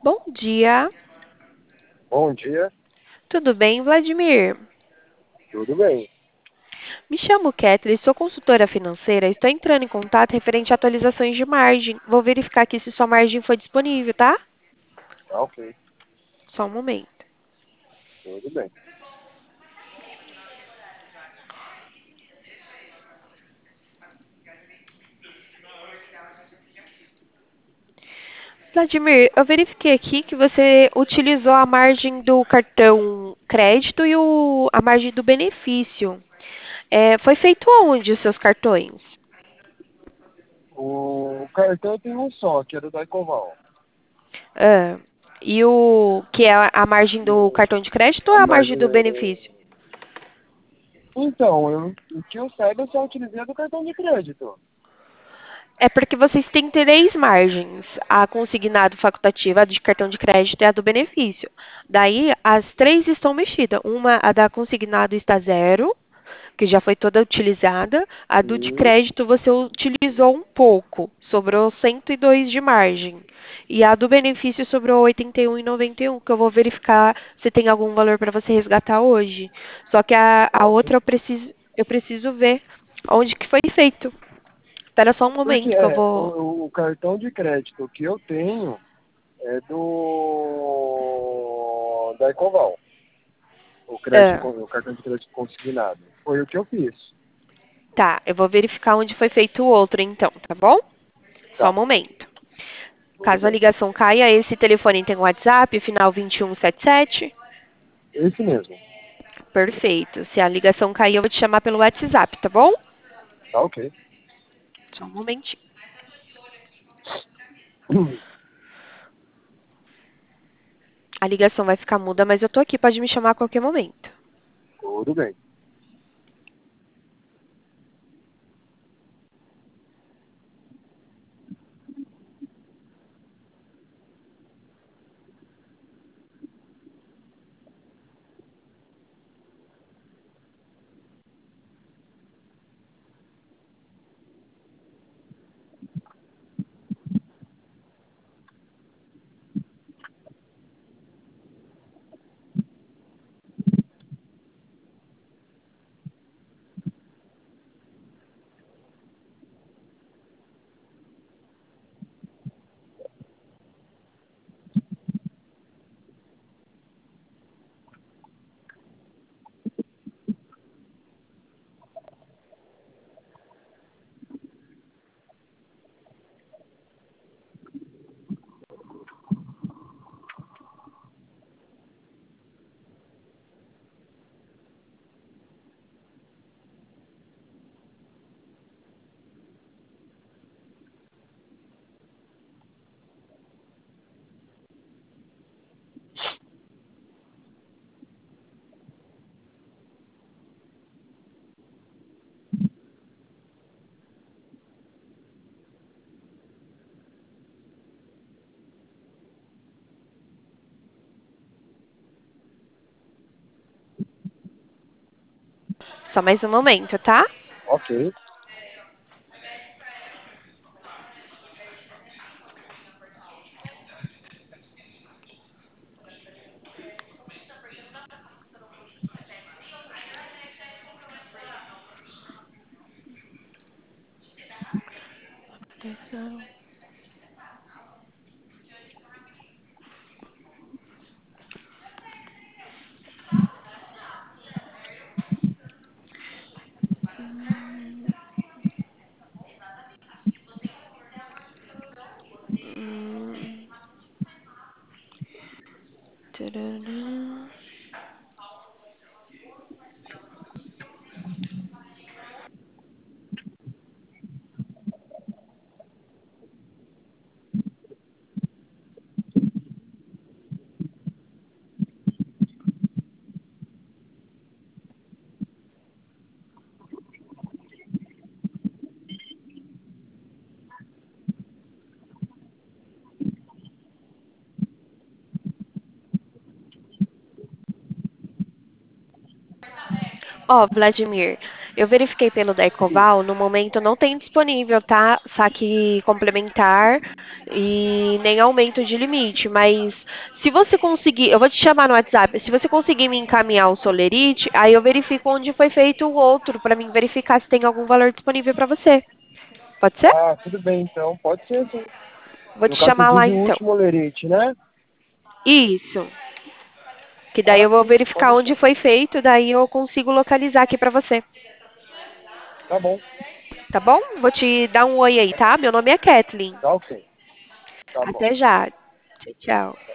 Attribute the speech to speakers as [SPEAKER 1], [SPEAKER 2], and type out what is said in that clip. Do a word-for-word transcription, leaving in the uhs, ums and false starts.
[SPEAKER 1] Bom dia,
[SPEAKER 2] Bom dia,
[SPEAKER 1] tudo bem, Vladimir?
[SPEAKER 2] tudo bem?
[SPEAKER 1] Me chamo Kathleen, sou consultora financeira. Estou entrando em contato referente a atualizações de margem. Vou verificar aqui se sua margem foi disponível, tá?
[SPEAKER 2] Tá ok,
[SPEAKER 1] Só um momento.
[SPEAKER 2] tudo bem.
[SPEAKER 1] Vladimir, eu verifiquei aqui que você utilizou a margem do cartão crédito e o- a margem do benefício. É, foi feito aonde os seus cartões?
[SPEAKER 2] O cartão tem um só, que é do Daicoval.
[SPEAKER 1] Ah, e o que é a a margem
[SPEAKER 2] E
[SPEAKER 1] do
[SPEAKER 2] o,
[SPEAKER 1] cartão de crédito ou
[SPEAKER 2] a
[SPEAKER 1] a margem
[SPEAKER 2] margem
[SPEAKER 1] do
[SPEAKER 2] é...
[SPEAKER 1] benefício?
[SPEAKER 2] Então, eu, o que eu saiba, eu só utilizei a do cartão de crédito.
[SPEAKER 1] É porque vocês têm três margens: a consignado facultativa, a de cartão de crédito e a do benefício. Daí, as três estão mexidas. Uma, a da consignado está zero, que já foi toda utilizada. A do de
[SPEAKER 2] Sim,
[SPEAKER 1] crédito você utilizou um pouco, sobrou cento e dois de margem. E a do benefício sobrou oitenta e um e noventa e um, que eu vou verificar se tem algum valor para você resgatar hoje. Só que a,
[SPEAKER 2] tá
[SPEAKER 1] a
[SPEAKER 2] ok.
[SPEAKER 1] outra eu preciso, eu preciso ver onde que foi feito. Espera só um
[SPEAKER 2] Porque
[SPEAKER 1] momento que eu
[SPEAKER 2] é,
[SPEAKER 1] vou.
[SPEAKER 2] o, o cartão de crédito que eu tenho é do Daicoval. O crédito,
[SPEAKER 1] Ah,
[SPEAKER 2] con- o cartão de crédito consignado. Foi o que eu fiz.
[SPEAKER 1] tá, eu vou verificar onde foi feito o outro então, tá bom? Só um
[SPEAKER 2] Tá,
[SPEAKER 1] momento.
[SPEAKER 2] tudo
[SPEAKER 1] Caso a
[SPEAKER 2] bem.
[SPEAKER 1] ligação caia, esse telefone tem WhatsApp, final vinte e um setenta e sete.
[SPEAKER 2] Esse mesmo.
[SPEAKER 1] Perfeito. Se a ligação cair, eu vou te chamar pelo WhatsApp, tá bom?
[SPEAKER 2] Tá ok.
[SPEAKER 1] Só um momentinho. A ligação vai ficar muda, mas eu tô aqui, pode me chamar a qualquer momento.
[SPEAKER 2] Tudo bem.
[SPEAKER 1] Só mais um momento, tá?
[SPEAKER 2] Ok.
[SPEAKER 1] Hum, tarará. Ó, Vladimir, Eu verifiquei pelo da
[SPEAKER 2] Sim.
[SPEAKER 1] Ecoval, no momento não tem disponível, tá? Saque complementar e nem aumento de limite, mas se você conseguir, eu vou te chamar no WhatsApp, se você conseguir me encaminhar o Solerite, aí eu verifico onde foi feito o outro, para mim verificar se tem algum valor disponível para você. Pode ser?
[SPEAKER 2] Ah, tudo bem, então. Pode ser, sim.
[SPEAKER 1] Vou
[SPEAKER 2] No
[SPEAKER 1] te
[SPEAKER 2] caso, você
[SPEAKER 1] chamar lá
[SPEAKER 2] diz o
[SPEAKER 1] então.
[SPEAKER 2] último lerite, né?
[SPEAKER 1] Isso. Que daí
[SPEAKER 2] Ah,
[SPEAKER 1] eu vou
[SPEAKER 2] sim. Pode
[SPEAKER 1] verificar onde
[SPEAKER 2] deixar.
[SPEAKER 1] foi feito, daí eu consigo localizar aqui para você.
[SPEAKER 2] Tá bom.
[SPEAKER 1] Tá bom? Vou te dar um oi aí, tá? Meu nome é Kathleen.
[SPEAKER 2] Tá ok. Tá bom.
[SPEAKER 1] Até já. Tchau, tchau.